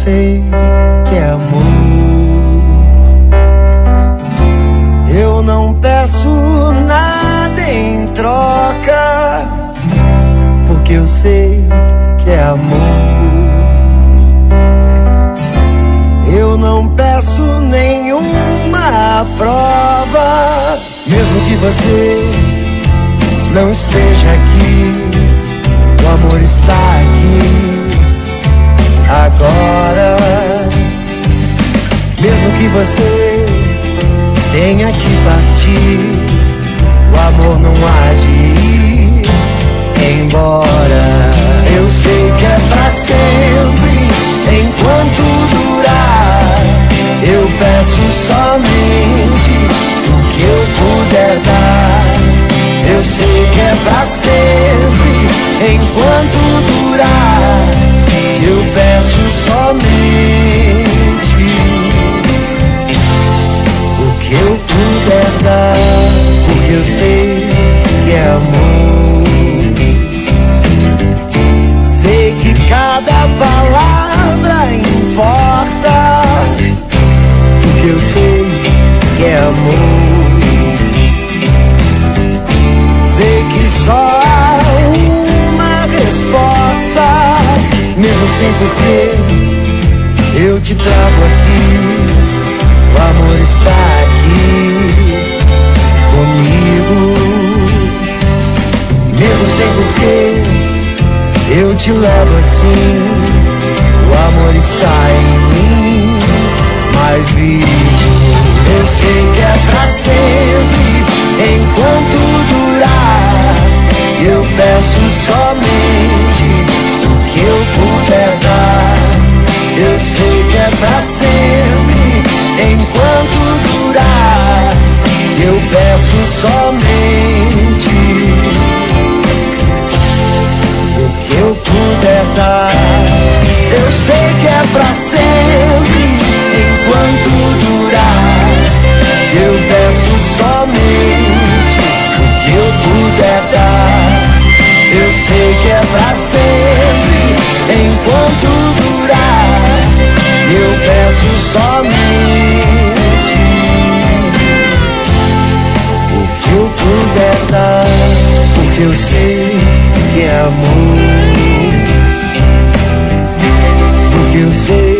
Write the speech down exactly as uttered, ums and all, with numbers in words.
sei que é amor. Eu não peço nada em troca, porque eu sei que é amor. Eu não peço nenhuma prova, mesmo que você não esteja aqui, o amor está aqui agora. Mesmo que você tenha que partir, o amor não há de ir embora. Eu sei que é pra sempre, enquanto durar. Eu peço somente o que eu puder dar. Eu sei que é pra sempre, enquanto durar. Eu peço somente o que eu puder dar, porque eu sei que é amor. Sei que cada palavra importa, porque eu sei que é amor. Sei que só há uma resposta, mesmo sem porquê, eu te trago aqui. O amor está aqui comigo. Mesmo sem porquê, eu te levo assim. O amor está em mim, mais vivo. Eu sei que é pra sempre, enquanto durar. Eu peço somente o que eu puder dar. Eu sei que é pra sempre, enquanto durar. Eu peço somente o que eu puder dar. Eu sei que é pra sempre, enquanto durar. Eu peço somente o que eu puder dar. Eu sei que é pra sempre, enquanto durar. Eu peço somente o que eu puder dar, porque eu sei que é amor. Porque eu sei